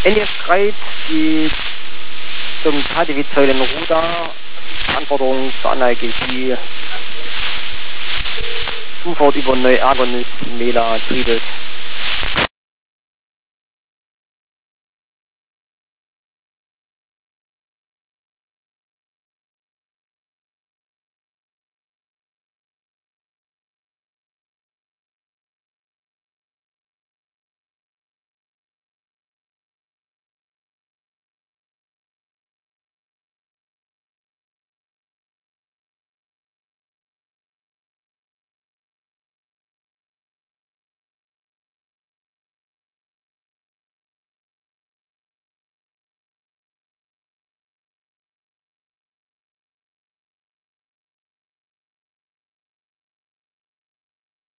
NF3, die zum KDW-Säulenruder, Verantwortung für Anlage die Zufahrt über Neuergernis, Mela, Triebel.